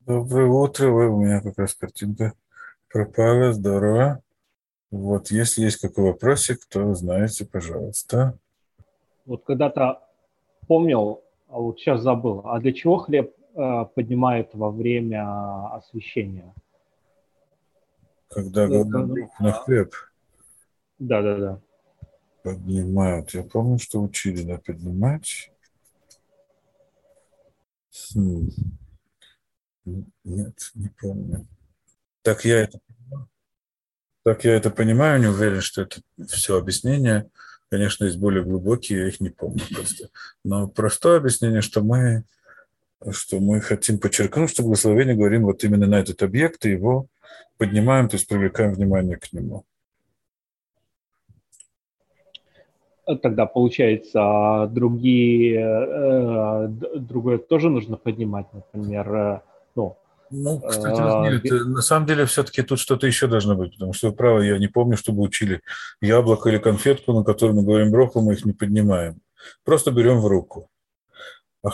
Доброе утро. Ой, у меня как раз картинка пропала. Здорово. Вот, если есть какой вопросик, то знаете, пожалуйста. Вот когда-то помнил, а вот сейчас забыл. А для чего хлеб поднимают во время освящения? Когда Э, говорят как- на хлеб Да, да, да. поднимают. Я помню, что учили, да, поднимать. Хм, Нет, не помню. Так я это, так я это понимаю, не уверен, что это все объяснение. Конечно, есть более глубокие, я их не помню просто. Но простое объяснение, что мы хотим подчеркнуть, что благословение говорим вот именно на этот объект и его поднимаем, то есть привлекаем внимание к нему. Тогда получается, другое тоже нужно поднимать, например, ну, Ну, кстати, вот э, нет, на самом деле все-таки тут что-то еще должно быть, потому что, вы правы, я не помню, чтобы учили яблоко или конфетку, на которую мы говорим броху, мы их не поднимаем. Просто берем в руку. А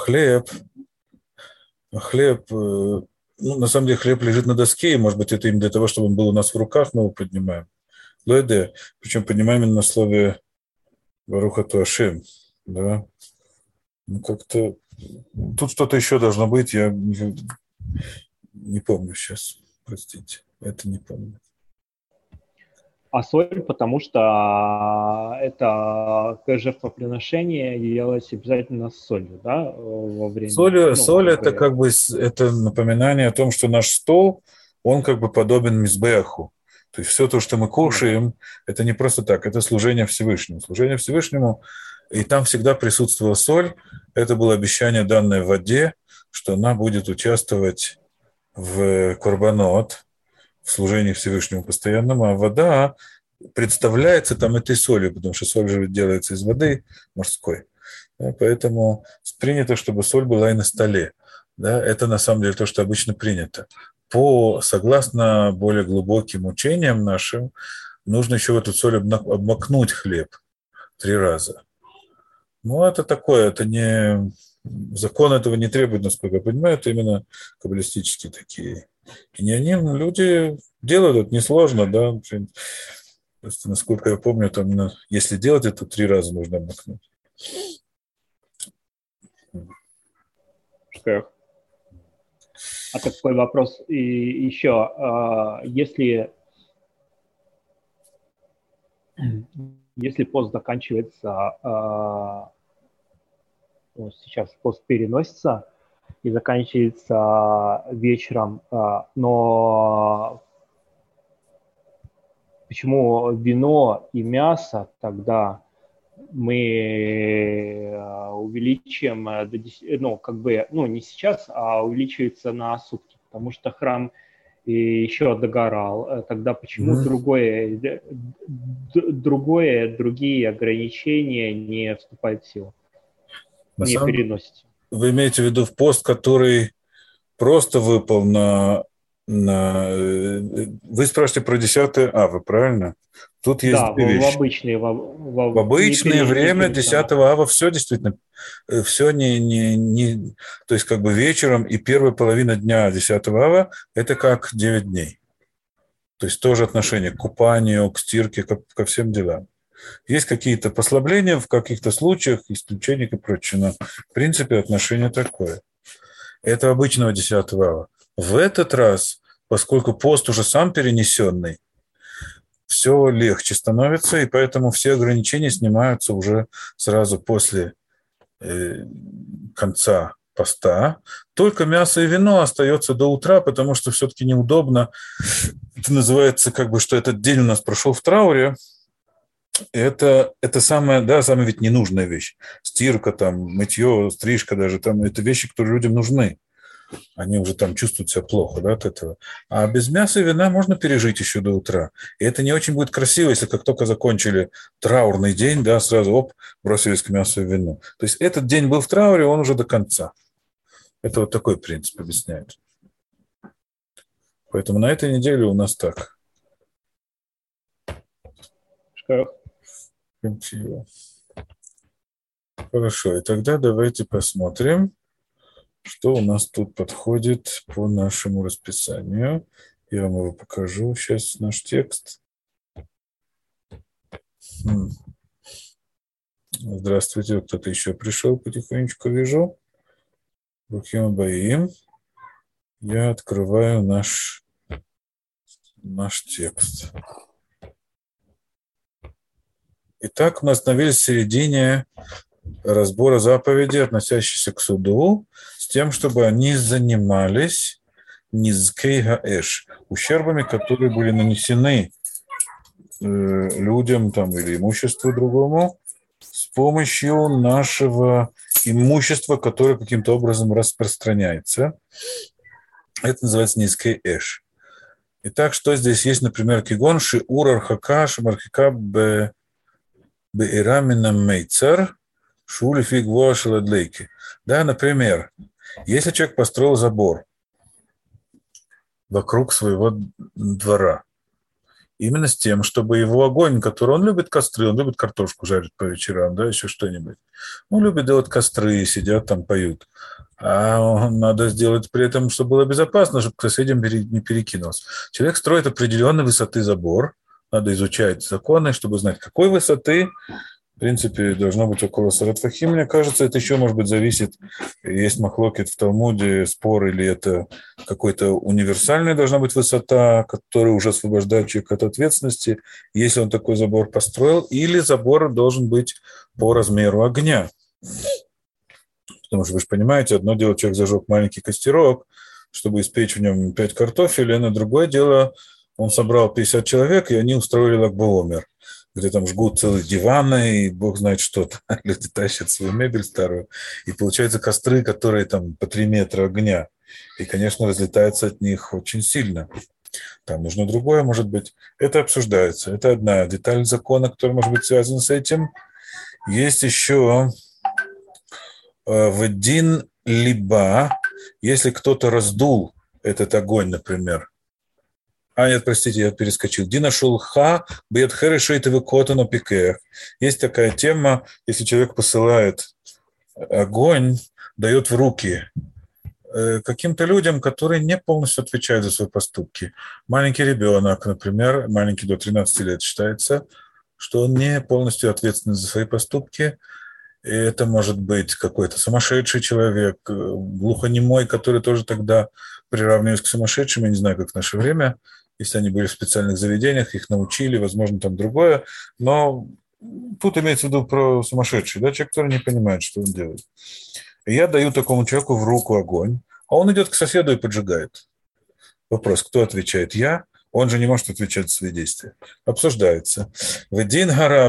хлеб, ну, на самом деле хлеб лежит на доске, и, может быть, это именно для того, чтобы он был у нас в руках, мы его поднимаем. Лойде, причем поднимаем именно на слове Баруха Туашем, да. Ну, как-то тут что-то еще должно быть, я не помню сейчас, простите, это не помню. а соль, потому что это жертвоприношение делалось обязательно с солью, да, во время, ну, Соль как это бы, как бы это напоминание о том, что наш стол, он как бы подобен мизбеху. То есть все то, что мы ну, кушаем, это не просто так, это служение Всевышнему. Служение Всевышнему, и там всегда присутствовала соль. Это было обещание, данное в воде, что она будет участвовать в корбанот, в служении Всевышнему постоянному, а вода представляется там этой солью, потому что соль же делается из воды морской. Да, поэтому принято, чтобы соль была и на столе. Да, это на самом деле то, что обычно принято. Согласно более глубоким учениям нашим, нужно еще в эту соль обмакнуть хлеб 3 раза. Ну, это такое, это не... Закон этого не требует, насколько я понимаю, это именно каббалистические такие. И не они, люди делают это несложно, да. Просто, насколько я помню, там, если делать это 3 раза, нужно обмакнуть. что. А такой вопрос и еще, если пост заканчивается, ну, сейчас пост переносится и заканчивается вечером, но почему вино и мясо тогда мы увеличим до 10, ну, как бы, ну, не сейчас, а увеличивается на сутки, потому что храм и еще догорал. Тогда почему Мгм. другие ограничения не вступают в силу, На не самом переносятся? Вы имеете в виду в пост, который просто выпал на... Вы спрашиваете про 10 ава, правильно? Тут есть Да, две в вещи. обычные, В обычное не время перед самым. 10 ава все действительно, все то есть как бы вечером и первая половина дня 10 ава это как 9 дней. То есть тоже отношение к купанию, к стирке, ко всем делам. Есть какие-то послабления в каких-то случаях, исключения и прочее, но в принципе отношение такое. Это обычного 10 ава. В этот раз, поскольку пост уже сам перенесенный, все легче становится, и поэтому все ограничения снимаются уже сразу после э, конца поста. Только мясо и вино остается до утра, потому что все-таки неудобно. Это называется как бы, что этот день у нас прошел в трауре. Это самая, да, самая ведь ненужная вещь. Стирка, там, мытье, стрижка даже, там, это вещи, которые людям нужны. Они уже там чувствуют себя плохо, да, от этого. А без мяса и вина можно пережить еще до утра. И это не очень будет красиво, если как только закончили траурный день, да, сразу, оп, бросились к мясу и вину. То есть этот день был в трауре, он уже до конца. Это вот такой принцип объясняет. Поэтому на этой неделе у нас так. Хорошо, и тогда давайте посмотрим. Что у нас тут подходит по нашему расписанию? Я вам его покажу. Сейчас наш текст. Здравствуйте, кто-то еще пришел, потихонечку вижу. Бухим Баим. Я открываю наш текст. Итак, мы остановились в середине разбора заповедей, относящихся к суду, с тем, чтобы они занимались низкей гаэш, ущербами, которые были нанесены людям там, или имуществу другому с помощью нашего имущества, которое каким-то образом распространяется. Это называется низкей эш. Итак, что здесь есть, например, кигон шиур архака шамархика беирамина мейцар шули фигва шаладлейки. Да, например, если человек построил забор вокруг своего двора, именно с тем, чтобы его огонь, который он любит костры, он любит картошку жарить по вечерам, да, еще что-нибудь. Он любит делать костры, сидят там, поют. А надо сделать при этом, чтобы было безопасно, чтобы к соседям не перекинулось. Человек строит определенной высоты забор, надо изучать законы, чтобы знать, какой высоты. В принципе, должно быть около 40 фахим, мне кажется. Это еще, может быть, зависит. Есть махлокет в Талмуде, спор, или это какой-то универсальная должна быть высота, которая уже освобождает человека от ответственности, если он такой забор построил, или забор должен быть по размеру огня. Потому что, вы же понимаете, одно дело, человек зажег маленький костерок, чтобы испечь в нем 5 картофелей, а другое дело, он собрал 50 человек, и они устроили лагбоомер, где там жгут целые диваны, и бог знает что-то. Люди тащат свою мебель старую, и получаются костры, которые там по 3 метра огня. И, конечно, разлетаются от них очень сильно. Там нужно другое, может быть. Это обсуждается. Это одна деталь закона, которая может быть связана с этим. Есть еще в дин либа, если кто-то раздул этот огонь, например. Нет, простите, я перескочил. Дина шулха бьет хэрешейтовый кота на пикех. Есть такая тема, если человек посылает огонь, дает в руки каким-то людям, которые не полностью отвечают за свои поступки. Маленький ребенок, например, маленький до 13 лет считается, что он не полностью ответственен за свои поступки. И это может быть какой-то сумасшедший человек, глухонемой, который тоже тогда приравнивается к сумасшедшим. Я не знаю, как в наше время. Если они были в специальных заведениях, их научили, возможно, там другое. Но тут имеется в виду про сумасшедший, да, человек, который не понимает, что он делает. И я даю такому человеку в руку огонь, а он идет к соседу и поджигает. Вопрос, кто отвечает? Я? Он же не может отвечать за свои действия. Обсуждается. Или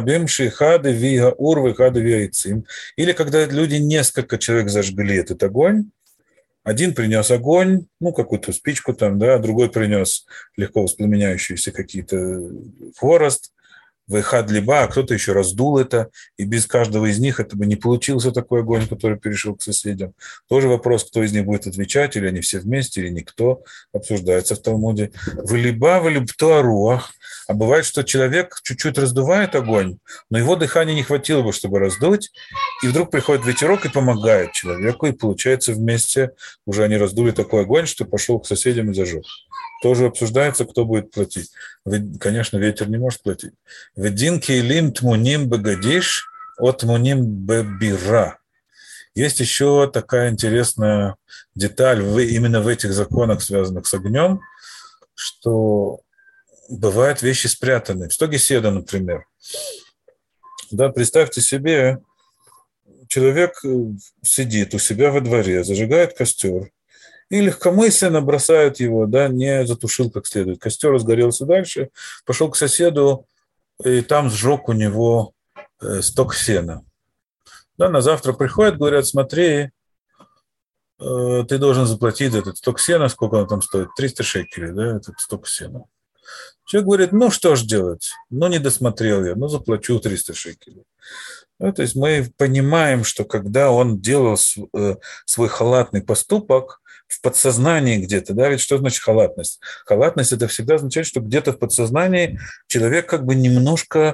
когда люди, несколько человек зажгли этот огонь, один принес огонь, какую-то спичку там, да, другой принес легко воспламеняющийся какие-то хворост, выхад либо, а кто-то еще раздул это, и без каждого из них это бы не получился такой огонь, который перешел к соседям. Тоже вопрос, кто из них будет отвечать, или они все вместе, или никто, обсуждается в Талмуде. Вылиба, вылибто аруах. А бывает, что человек чуть-чуть раздувает огонь, но его дыхания не хватило бы, чтобы раздуть, и вдруг приходит ветерок и помогает человеку, и получается вместе уже они раздули такой огонь, что пошел к соседям и зажег. Тоже обсуждается, кто будет платить. Конечно, ветер не может платить. Ведин кейлим тмуним бегадиш от тмуним бебира. Есть еще такая интересная деталь именно в этих законах, связанных с огнем, что бывают вещи спрятаны. В стоге седа, например. Да, представьте себе, человек сидит у себя во дворе, зажигает костер, и легкомысленно бросает его, да, не затушил как следует. Костер разгорелся дальше, пошел к соседу, и там сжег у него сток сена. Да, на завтра приходят, говорят, смотри, ты должен заплатить этот сток сена, сколько он там стоит? 300 шекелей, да, этот сток сена. Человек говорит, что ж делать? Не досмотрел я, заплачу 300 шекелей. То есть мы понимаем, что когда он делал свой халатный поступок, в подсознании где-то, да, ведь что значит халатность? Халатность – это всегда означает, что где-то в подсознании человек как бы немножко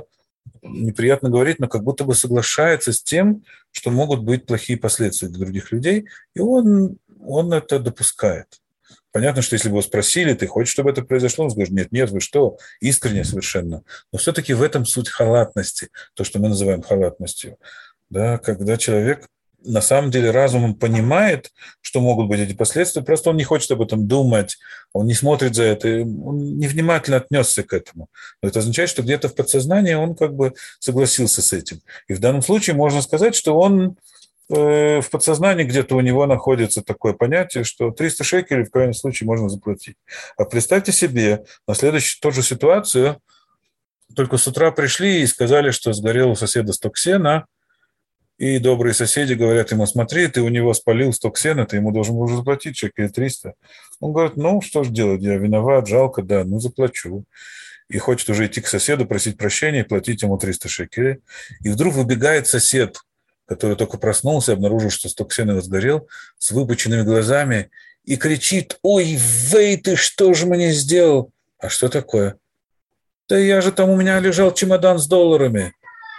неприятно говорить, но как будто бы соглашается с тем, что могут быть плохие последствия для других людей, и он это допускает. Понятно, что если бы его спросили, ты хочешь, чтобы это произошло, он скажет, нет, нет, вы что, искренне совершенно. Но все-таки в этом суть халатности, то, что мы называем халатностью. Да, когда человек на самом деле разумом понимает, что могут быть эти последствия, просто он не хочет об этом думать, он не смотрит за это, он невнимательно отнесся к этому. Но это означает, что где-то в подсознании он как бы согласился с этим. И в данном случае можно сказать, что он в подсознании где-то у него находится такое понятие, что 300 шекелей в крайнем случае можно заплатить. А представьте себе, на следующую ту же ситуацию, только с утра пришли и сказали, что сгорел у соседа сток сена, и добрые соседи говорят ему, смотри, ты у него спалил сток сена, ты ему должен был уже заплатить шекелей 300. Он говорит, ну, что ж делать, я виноват, жалко, да, ну, заплачу. И хочет уже идти к соседу, просить прощения и платить ему 300 шекелей. И вдруг выбегает сосед, который только проснулся, обнаружил, что сток сена его сгорел, с выпученными глазами, и кричит, ой, Вей, ты что же мне сделал? А что такое? Да я же там, у меня лежал чемодан с долларами.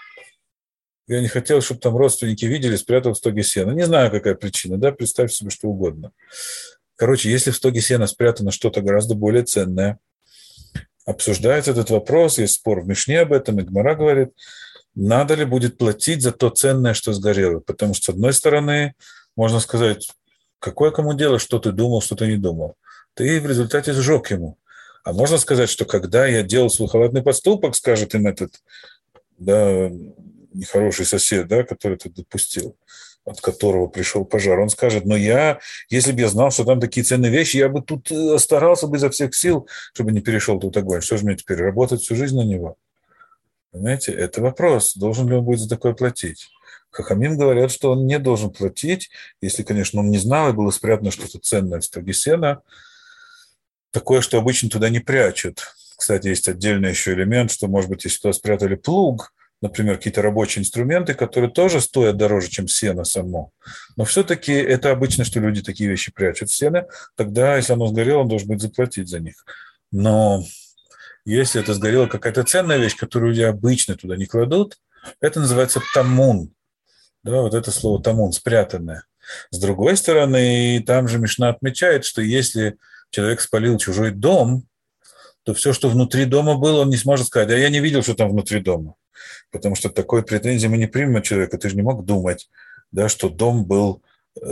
Я не хотел, чтобы там родственники видели, спрятал в стоге сена. Не знаю, какая причина, да, представь себе что угодно. Короче, если в стоге сена спрятано что-то гораздо более ценное, обсуждается этот вопрос, есть спор в Мишне об этом, и Гмара говорит, надо ли будет платить за то ценное, что сгорело. Потому что, с одной стороны, можно сказать, какое кому дело, что ты думал, что ты не думал. Ты в результате сжег ему. А можно сказать, что когда я делал свой халатный поступок, скажет им этот, да, нехороший сосед, да, который это допустил, от которого пришел пожар, он скажет, но если бы я знал, что там такие ценные вещи, я бы тут старался бы изо всех сил, чтобы не перешел тут огонь. Что же мне теперь, работать всю жизнь на него? Понимаете, это вопрос, должен ли он будет за такое платить. Хахамим говорят, что он не должен платить, если, конечно, он не знал, и было спрятано что-то ценное в стоге сена, такое, что обычно туда не прячут. Кстати, есть отдельный еще элемент, что, может быть, если туда спрятали плуг, например, какие-то рабочие инструменты, которые тоже стоят дороже, чем сено само. Но все-таки это обычно, что люди такие вещи прячут в сено. Тогда, если оно сгорело, он должен будет заплатить за них. Но если это сгорела какая-то ценная вещь, которую люди обычно туда не кладут, это называется тамун. Да, вот это слово тамун, спрятанное. С другой стороны, там же Мишна отмечает, что если человек спалил чужой дом, то все, что внутри дома было, он не сможет сказать, а я не видел, что там внутри дома. Потому что такой претензии мы не примем от человека. Ты же не мог думать, да, что дом был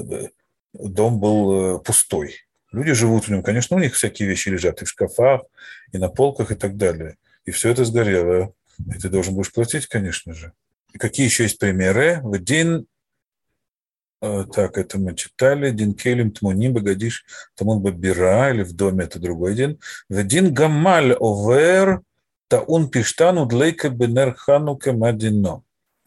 пустой. Люди живут в нем. Конечно, у них всякие вещи лежат и в шкафах, и на полках, и так далее. И все это сгорело. И ты должен будешь платить, конечно же. И какие еще есть примеры? В день, так, это мы читали, дин келем тмуним богодиш тамун бабира, или в доме это другой день. В дин гамаль овер таун пиштану длейка бенер ханука мадино.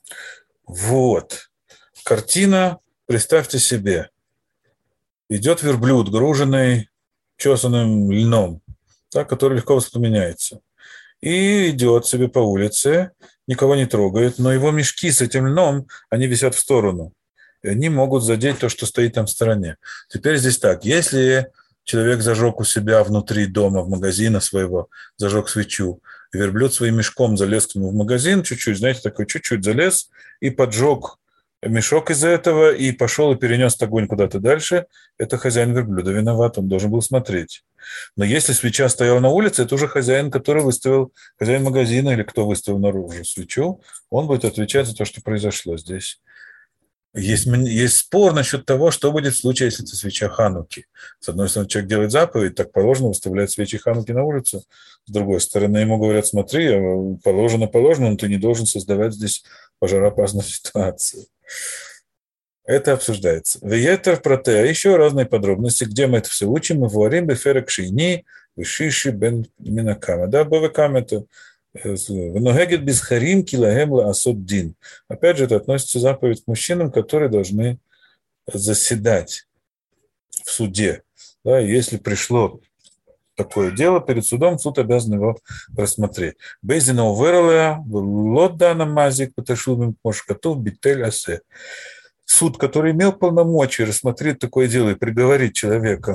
Вот. Картина, представьте себе, идет верблюд, груженный чесанным льном, да, который легко воспламеняется. И идет себе по улице, никого не трогает, но его мешки с этим льном, они висят в сторону. И они могут задеть то, что стоит там в стороне. Теперь здесь так, если человек зажег у себя внутри дома, в магазине своего, зажег свечу, и верблюд своим мешком залез к нему в магазин, чуть-чуть, знаете, такой чуть-чуть залез и поджег мешок из-за этого, и пошел и перенес огонь куда-то дальше, это хозяин верблюда виноват, он должен был смотреть. Но если свеча стояла на улице, это уже хозяин, который выставил, хозяин магазина или кто выставил наружу свечу, он будет отвечать за то, что произошло здесь. Есть спор насчет того, что будет в случае, если это свеча Хануки. С одной стороны, человек делает заповедь, так положено выставлять свечи Хануки на улицу. С другой стороны, ему говорят, смотри, положено, но ты не должен создавать здесь пожароопасную ситуацию. Это обсуждается. Веетер проте, еще разные подробности, где мы это все учим. Мы говорим беферек шейни, вишиши бен минакама. Да, бавакам это веногегет без харим килагем асот дин. Опять же, это относится заповедь к мужчинам, которые должны заседать в суде. Да, если пришло такое дело перед судом, суд обязан его рассмотреть. Бездина уверла, лоддана мазик, поташумим мошкатов, битель асе. Суд, который имел полномочия рассмотреть такое дело и приговорить человека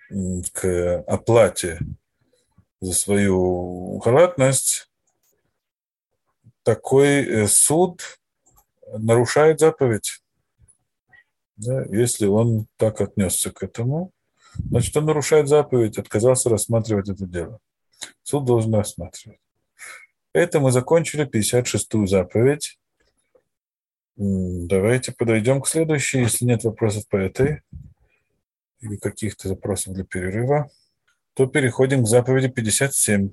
к оплате за свою халатность, такой суд нарушает заповедь. Да, если он так отнесся к этому, значит, он нарушает заповедь, отказался рассматривать это дело. Суд должен рассматривать. Это мы закончили 56-ю заповедь. Давайте подойдем к следующей, если нет вопросов по этой или каких-то запросов для перерыва, то переходим к заповеди 57.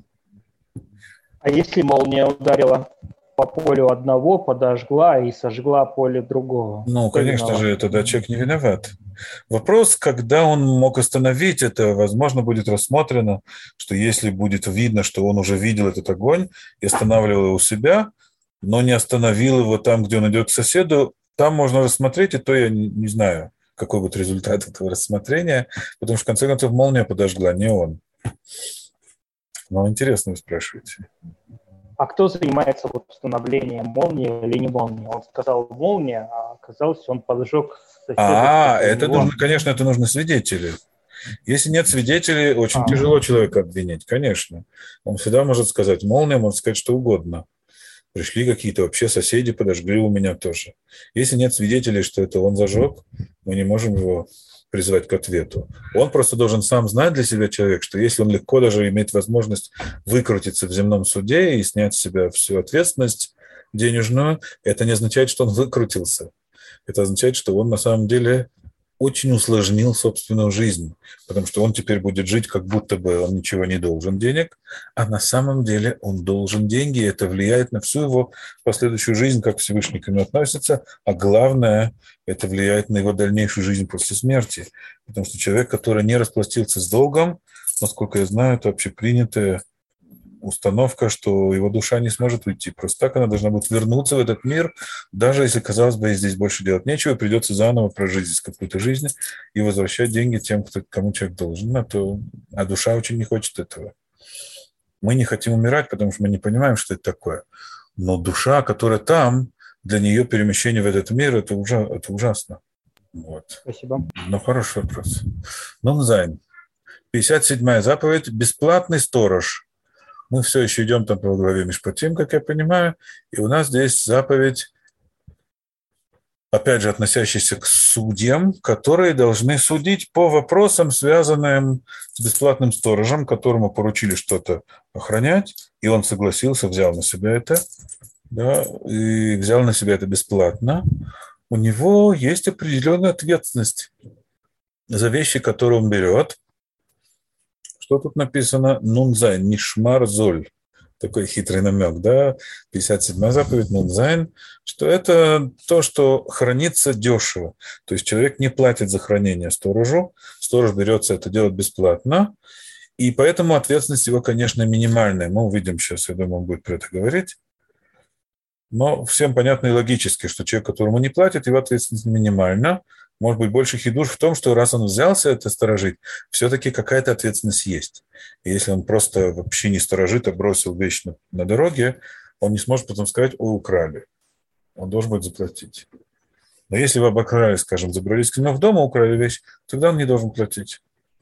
А если молния ударила по полю одного, подожгла и сожгла поле другого? Ну, Кто конечно виноват? же, тогда человек не виноват. Вопрос, когда он мог остановить это, возможно, будет рассмотрено, что если будет видно, что он уже видел этот огонь и останавливал его у себя, но не остановил его там, где он идет к соседу, там можно рассмотреть, и то я не знаю, какой будет результат этого рассмотрения, потому что, в конце концов, молния подожгла, не он. Но интересно, вы спрашиваете. А кто занимается вот установлением молнии или не молнии? Он сказал молния, а оказалось, он поджег соседа. Это нужно, конечно, это нужны свидетели. Если нет свидетелей, очень тяжело человека обвинить, конечно. Он всегда может сказать молния, может сказать что угодно. Пришли какие-то вообще соседи, подожгли у меня тоже. Если нет свидетелей, что это он зажег, мы не можем его призвать к ответу. Он просто должен сам знать для себя, человек, что если он легко даже имеет возможность выкрутиться в земном суде и снять с себя всю ответственность денежную, это не означает, что он выкрутился. Это означает, что он на самом деле очень усложнил собственную жизнь, потому что он теперь будет жить, как будто бы он ничего не должен денег, а на самом деле он должен деньги, и это влияет на всю его последующую жизнь, как Всевышний к нему относится, а главное, это влияет на его дальнейшую жизнь после смерти, потому что человек, который не расплатился с долгом, насколько я знаю, это общепринятая установка, что его душа не сможет уйти. Просто так она должна будет вернуться в этот мир, даже если, казалось бы, здесь больше делать нечего, придется заново прожить здесь какую-то жизнь и возвращать деньги тем, кому человек должен. А душа очень не хочет этого. Мы не хотим умирать, потому что мы не понимаем, что это такое. Но душа, которая там, для нее перемещение в этот мир – это ужасно. Вот. Спасибо. Ну, хороший вопрос. Нунзайн. 57-я заповедь. Бесплатный сторож. Мы все еще идем там по главе Мишпатим, как я понимаю, и у нас здесь заповедь, опять же, относящаяся к судьям, которые должны судить по вопросам, связанным с бесплатным сторожем, которому поручили что-то охранять, и он согласился, взял на себя это, да, и взял на себя это бесплатно. У него есть определенная ответственность за вещи, которые он берет. Что тут написано? Нунзайн, нишмар золь. Такой хитрый намек, да? 57-я заповедь, нунзайн, что это то, что хранится дешево. То есть человек не платит за хранение сторожу, сторож берется это делать бесплатно, и поэтому ответственность его, конечно, минимальная. Мы увидим сейчас, я думаю, он будет про это говорить. Но всем понятно и логически, что человек, которому не платит, его ответственность минимальна. Может быть, больше хидуш в том, что раз он взялся это сторожить, все-таки какая-то ответственность есть. И если он просто вообще не сторожит, а бросил вещь на дороге, он не сможет потом сказать: «Ой, украли». Он должен будет заплатить. Но если вы обокрали, скажем, забрались к нему в дом, украли вещь, тогда он не должен платить.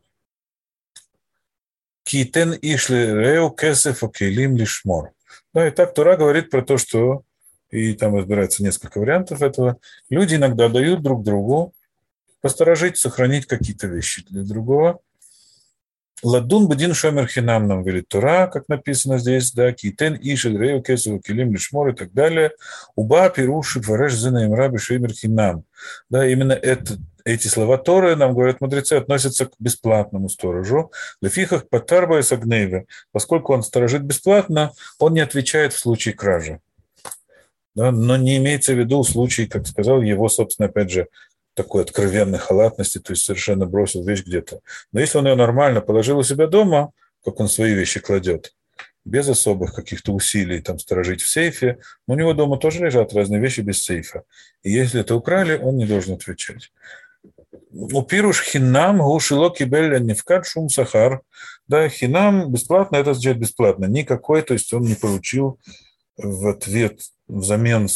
Китен ишли реу кесеф окелим лишмор. Да, и так Тора говорит про то, что, и там разбирается несколько вариантов этого, люди иногда дают друг другу посторожить, сохранить какие-то вещи для другого. Ладун бадин шомер хинам нам велит Тора, как написано здесь, да, китен ишель рею кесу килим лишмор и так далее. Уба пируши вареш зена имра бешеймер хинам. Да, именно эти слова Торы, нам говорят мудрецы, относятся к бесплатному сторожу. Лефихах патарба и сагнейве. Поскольку он сторожит бесплатно, он не отвечает в случае кражи. Да, но не имеется в виду случай, как сказал, его, собственно, опять же, такой откровенной халатности, то есть совершенно бросил вещь где-то. Но если он ее нормально положил у себя дома, как он свои вещи кладет, без особых каких-то усилий там сторожить в сейфе, у него дома тоже лежат разные вещи без сейфа. И если это украли, он не должен отвечать. У пируш хинам гушило кибель нефкат шум сахар. Да, хинам бесплатно, это означает бесплатно. Никакой, то есть он не получил в ответ, взамен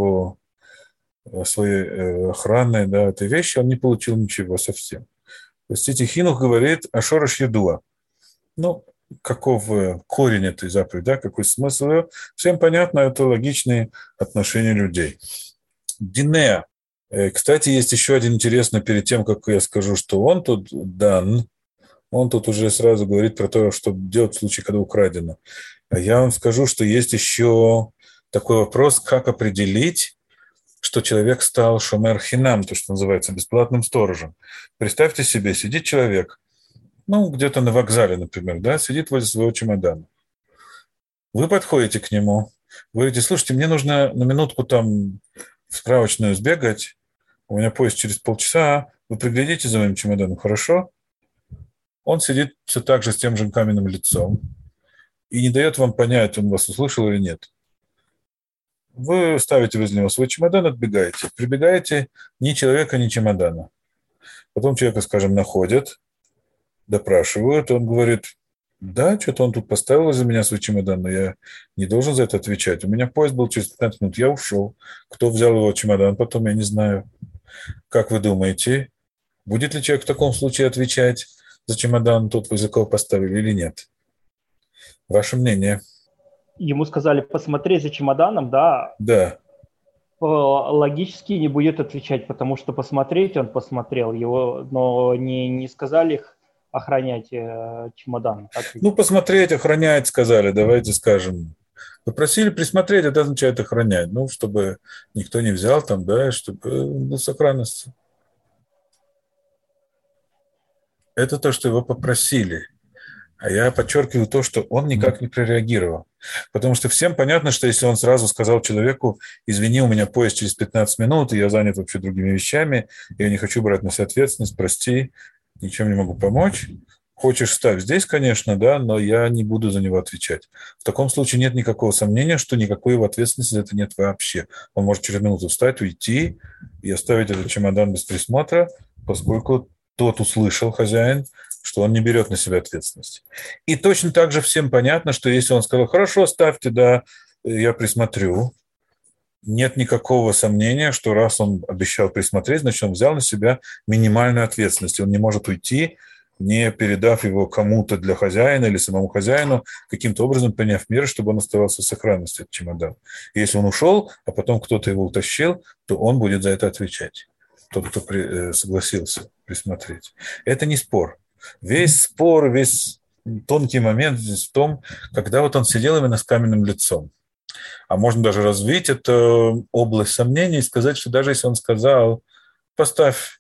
своей охраны, да, этой вещи, он не получил ничего совсем. То есть хинух говорит ашораш едуа. Ну, каков корень этой заповеди, да, какой смысл ее. Всем понятно, это логичные отношения людей. Динея. Кстати, есть еще один интересный, перед тем, как я скажу, что он тут дан, он тут уже сразу говорит про то, что делать в случае, когда украдено. А я вам скажу, что есть еще такой вопрос, как определить, что человек стал шомер хинам, то, что называется, бесплатным сторожем. Представьте себе, сидит человек, ну, где-то на вокзале, например, да, сидит возле своего чемодана. Вы подходите к нему, говорите: слушайте, мне нужно на минутку там в справочную сбегать, у меня поезд через полчаса, вы приглядите за моим чемоданом, хорошо? Он сидит все так же с тем же каменным лицом и не дает вам понять, он вас услышал или нет. Вы ставите возле него свой чемодан, отбегаете. Прибегаете, ни человека, ни чемодана. Потом человека, скажем, находят, допрашивают, он говорит: да, что-то он тут поставил возле меня свой чемодан, но я не должен за это отвечать. У меня поезд был через 15 минут, я ушел. Кто взял его чемодан, потом я не знаю. Как вы думаете, будет ли человек в таком случае отвечать за чемодан, тот, возле кого поставили, или нет? Ваше мнение? Ему сказали посмотреть за чемоданом, да, Да. логически не будет отвечать, потому что посмотреть он посмотрел его, но не сказали охранять чемодан. Ну, посмотреть, охранять сказали, давайте скажем. Попросили присмотреть, это означает охранять. Ну, чтобы никто не взял там, да, чтобы был сохранность. Это то, что его попросили. А я подчеркиваю то, что он никак не прореагировал. Потому что всем понятно, что если он сразу сказал человеку: извини, у меня поезд через 15 минут, и я занят вообще другими вещами, я не хочу брать на себя ответственность, прости, ничем не могу помочь. Хочешь, ставь здесь, конечно, да, но я не буду за него отвечать. В таком случае нет никакого сомнения, что никакой его ответственности за это нет вообще. Он может через минуту встать, уйти и оставить этот чемодан без присмотра, поскольку тот услышал, хозяин, что он не берет на себя ответственность. И точно так же всем понятно, что если он сказал: хорошо, ставьте, да, я присмотрю, нет никакого сомнения, что раз он обещал присмотреть, значит, он взял на себя минимальную ответственность. Он не может уйти, не передав его кому-то для хозяина или самому хозяину, каким-то образом приняв меры, чтобы он оставался в сохранности, этот чемодан. И если он ушел, а потом кто-то его утащил, то он будет за это отвечать. Тот, кто согласился присмотреть. Это не спор. Весь спор, весь тонкий момент здесь в том, когда вот он сидел именно с каменным лицом. А можно даже развить эту область сомнений и сказать, что даже если он сказал: поставь,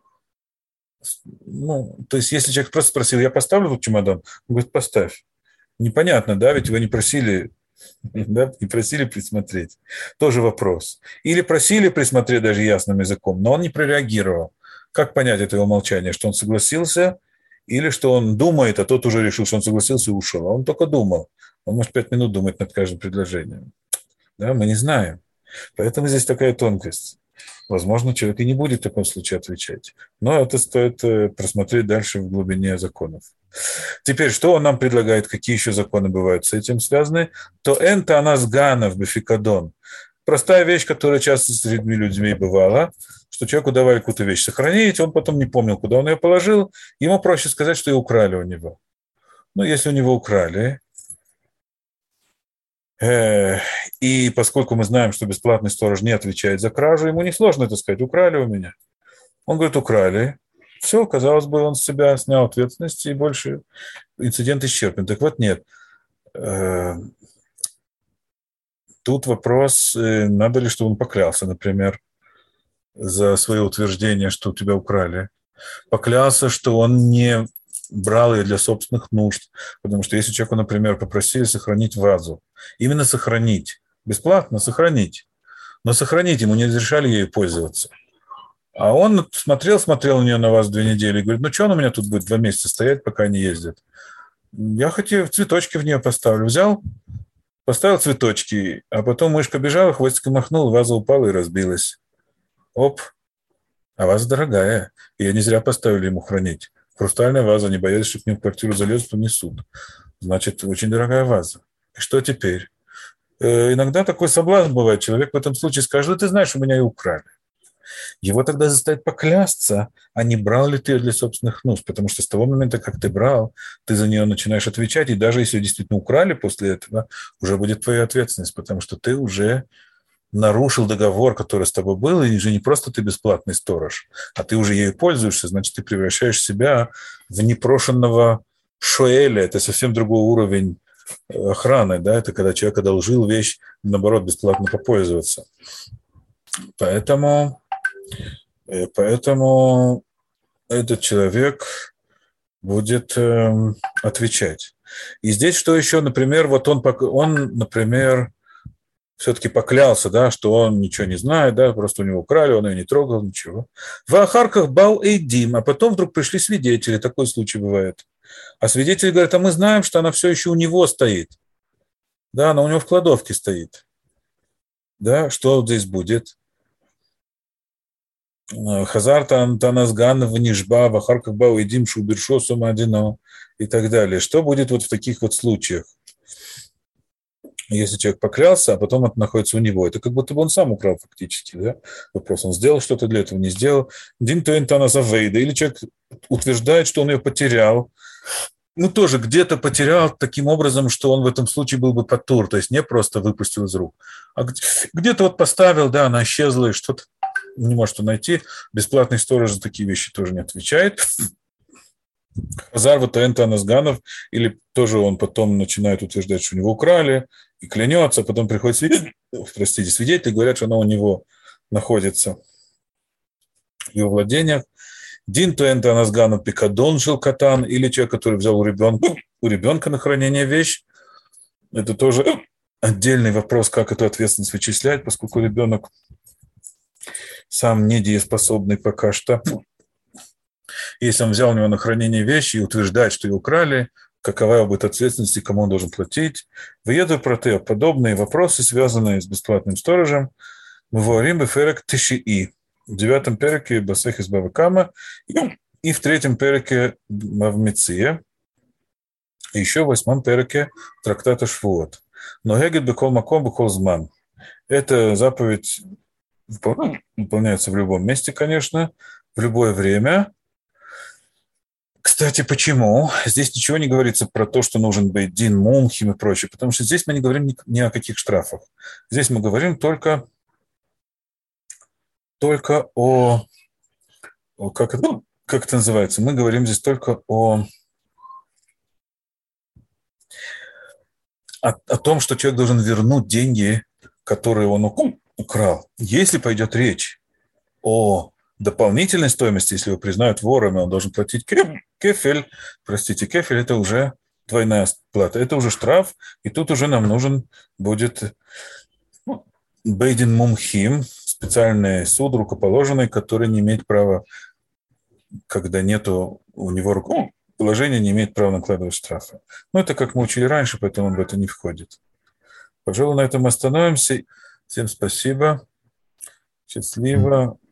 ну, то есть если человек просто спросил: я поставлю тут чемодан? Он говорит: поставь. Непонятно, да, ведь вы не просили, да, не просили присмотреть. Тоже вопрос. Или просили присмотреть даже ясным языком, но он не прореагировал. Как понять это его молчание? Что он согласился, или что он думает, а тот уже решил, что он согласился и ушел. А он только думал. Он может 5 минут думать над каждым предложением. Да, мы не знаем. Поэтому здесь такая тонкость. Возможно, человек и не будет в таком случае отвечать. Но это стоит просмотреть дальше в глубине законов. Теперь, что он нам предлагает, какие еще законы бывают с этим связаны? То энто анас ганов бификадон. Простая вещь, которая часто среди людьми бывала, что человеку давали какую-то вещь сохранить, он потом не помнил, куда он ее положил, ему проще сказать, что ее украли у него. Ну, если у него украли, и поскольку мы знаем, что бесплатный сторож не отвечает за кражу, ему несложно это сказать: украли у меня. Он говорит: украли. Все, казалось бы, он с себя снял ответственность, и больше инцидент исчерпан. Так вот, нет. Тут вопрос, надо ли, чтобы он поклялся, например, за свое утверждение, что у тебя украли. Поклялся, что он не брал ее для собственных нужд. Потому что если человеку, например, попросили сохранить вазу, именно сохранить, бесплатно сохранить, но сохранить ему не разрешали ею пользоваться. А он смотрел на нее на вас 2 недели и говорит: ну что он у меня тут будет 2 месяца стоять, пока не ездит? Я хоть и цветочки в нее поставлю. Взял, поставил цветочки, а потом мышка бежала, хвостиком махнул, ваза упала и разбилась. Оп, а ваза дорогая. Ее не зря поставили ему хранить. Хрустальная ваза, не боялись, что к ним в квартиру залезут, унесут. Значит, очень дорогая ваза. И что теперь? Иногда такой соблазн бывает. Человек в этом случае скажет: ты знаешь, у меня ее украли. Его тогда заставят поклясться, а не брал ли ты ее для собственных нужд. Потому что с того момента, как ты брал, ты за нее начинаешь отвечать. И даже если ее действительно украли после этого, уже будет твоя ответственность, потому что ты уже нарушил договор, который с тобой был, и уже не просто ты бесплатный сторож, а ты уже ею пользуешься, значит, ты превращаешь себя в непрошенного шоэля. Это совсем другой уровень охраны, да, это когда человек одолжил вещь, наоборот, бесплатно попользоваться. Поэтому этот человек будет отвечать. И здесь что еще, например, вот он, например, все-таки поклялся, да, что он ничего не знает, да, просто у него украли, он ее не трогал, ничего. В Ахарках бал Эйдим, а потом вдруг пришли свидетели, такой случай бывает. А свидетели говорят, а мы знаем, что она все еще у него стоит. Да, она у него в кладовке стоит. Да, что здесь будет? Хазар Танасган в Нижба, в Ахарках бау Эйдим, Шубершо, Сумадино и так далее. Что будет вот в таких вот случаях? Если человек поклялся, а потом это находится у него, это как будто бы он сам украл фактически. Да? Вопрос, он сделал что-то для этого, не сделал. Дин Туэнтана Завейда, или человек утверждает, что он ее потерял, ну, тоже где-то потерял таким образом, что он в этом случае был бы патур, то есть не просто выпустил из рук, а где-то вот поставил, да, она исчезла, и что-то не может он найти. Бесплатный сторож за такие вещи тоже не отвечает. Хазар вот Анасганов, или тоже он потом начинает утверждать, что у него украли, и клянется, а потом приходит свидетели, говорят, что она у него находится в его владениях. Дин Туэнта Анасганов Пикадон Жилкатан, или человек, который взял у ребенка на хранение вещь. Это тоже отдельный вопрос, как эту ответственность вычислять, поскольку ребенок сам недееспособный пока что. Если он взял у него на хранение вещи и утверждает, что ее украли, какова будет ответственность и кому он должен платить. Выеду про те подобные вопросы, связанные с бесплатным сторожем. Мы говорим в Ферек Тишии, в 9 переке Басех из Бавакама и в 3 переке Мавмеция, и еще в 8 переке трактата Швуот. Но Гегет Бекол Маком Бекол Зман. Эта заповедь выполняется в любом месте, конечно, в любое время. Кстати, почему? Здесь ничего не говорится про то, что нужен бейт-дин, мумхим и прочее, потому что здесь мы не говорим ни о каких штрафах. Здесь мы говорим только о как это называется? Мы говорим здесь только о том, что человек должен вернуть деньги, которые он украл. Если пойдет речь о дополнительной стоимости, если его признают вором, он должен платить кефель. Простите, кефель – это уже двойная плата. Это уже штраф, и тут уже нам нужен будет бейдин мумхим, специальный суд рукоположенный, который не имеет права, когда нету у него рукоположения, не имеет права накладывать штрафы. Но это как мы учили раньше, поэтому он в это не входит. Пожалуй, на этом остановимся. Всем спасибо. Счастливо.